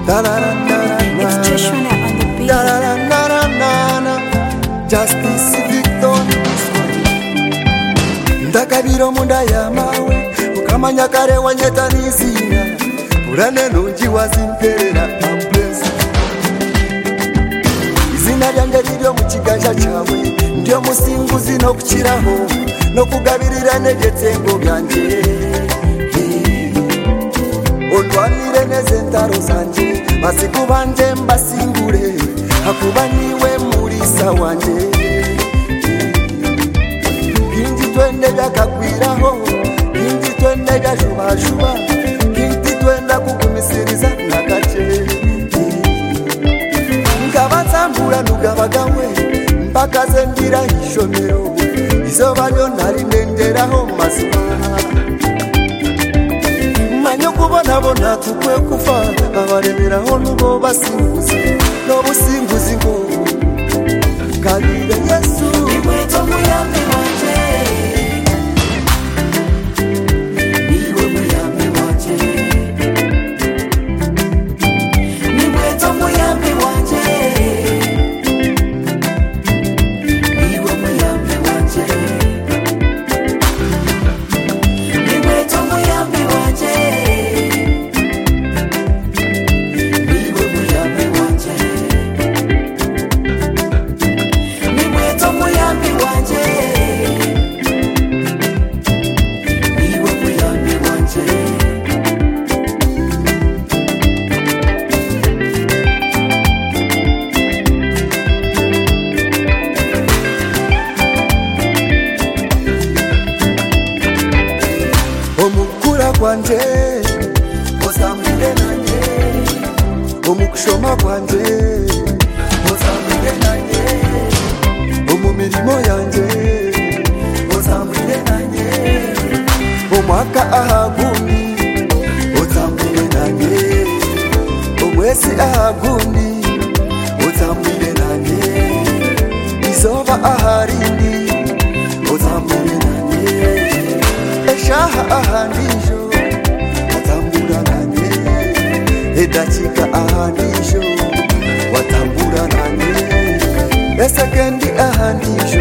It's Joshua on the beat. Justice Victor ndakabiro munda yamawe ukamanya kare wanyetanizina urane nunji wazimperera ampresa izina ryanjye riri mu kiganja cyawe ndio musinguzi no kukiraho no kugabirira negetse ngo byanje ondwanire neze ntaro zanje basikubanje mbasingure hakuba niwe murisa wanje kinji twende jakakwiraho kinji twende jashuba kinji twenda kukumisiriza nagace ngabatsambura nugabagawe mpaka zendira ishomero izoba ryo nari ndenderaho mazima manyo kubona tukwe kufa abaremeraho nubo basinguzi no businguzi ngo kalire Yesu Nimweto muyambi wanje Niwe muyambi wanje Nimweto muyambi wanje Niwe muyambi wanje Nimweto muyambi wanje Niwe muyambi wanje Nimweto muyambi wanje Niwe muyambi wanje omukura kwanje ozambire nanye omukushoma kwanje ozambire nanye omumirimo yanje ozambire nanye omwaka ahagundi ozambire nanye omwezi ahagundi ozambire nanye izoba aharindi ozambire nanye eshaha ahandisho watambura nanye edachika ahandisho watambura nanye esekendi ahandisho